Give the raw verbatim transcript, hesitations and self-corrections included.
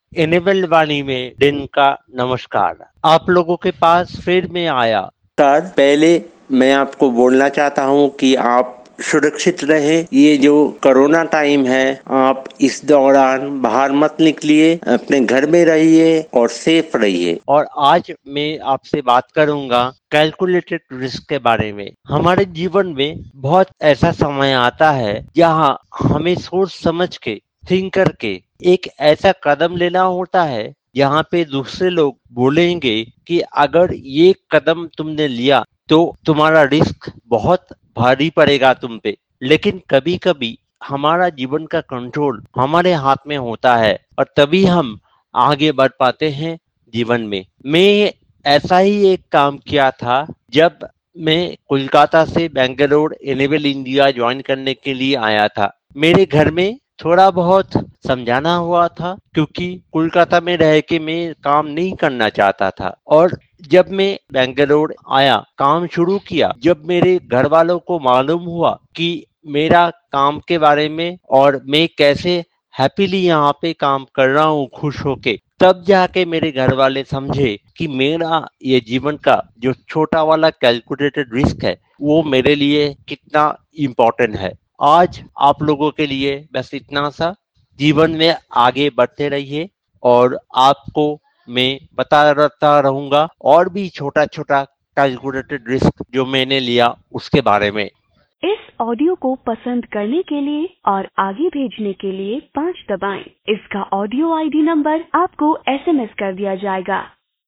Enabled वाणी में दिन का नमस्कार। आप लोगों के पास फिर मैं आया। सर, पहले मैं आपको बोलना चाहता हूँ कि आप सुरक्षित रहें। ये जो कोरोना टाइम है, आप इस दौरान बाहर मत निकलिए, अपने घर में रहिए और सेफ रहिए। और आज मैं आपसे बात करूंगा कैलकुलेटेड रिस्क के बारे में। हमारे जीवन में बहुत ऐसा समय आता है जहां हमें सोच समझ के, थिंक करके एक ऐसा कदम लेना होता है जहां पे दूसरे लोग बोलेंगे कि अगर ये कदम तुमने लिया तो तुम्हारा रिस्क बहुत भारी पड़ेगा तुम पे। लेकिन कभी कभी हमारा जीवन का कंट्रोल हमारे हाथ में होता है और तभी हम आगे बढ़ पाते हैं जीवन में। मैं ऐसा ही एक काम किया था जब मैं कोलकाता से बेंगलोर एनेबल इंडिया ज्वाइन करने के लिए आया था। मेरे घर में थोड़ा बहुत समझाना हुआ था क्योंकि कोलकाता में रह के मैं काम नहीं करना चाहता था। और जब मैं बेंगलोर आया, काम शुरू किया, जब मेरे घर वालों को मालूम हुआ कि मेरा काम के बारे में और मैं कैसे हैप्पीली यहाँ पे काम कर रहा हूँ खुश होके, तब जाके मेरे घर वाले समझे कि मेरा ये जीवन का जो छोटा वाला कैलकुलेटेड रिस्क है वो मेरे लिए कितना इम्पोर्टेंट है। आज आप लोगों के लिए बस इतना सा। जीवन में आगे बढ़ते रहिए और आपको मैं बताता रहूंगा और भी छोटा छोटा कैलकुलेटेड रिस्क जो मैंने लिया उसके बारे में। इस ऑडियो को पसंद करने के लिए और आगे भेजने के लिए पाँच दबाएं। इसका ऑडियो आईडी नंबर आपको एसएमएस कर दिया जाएगा।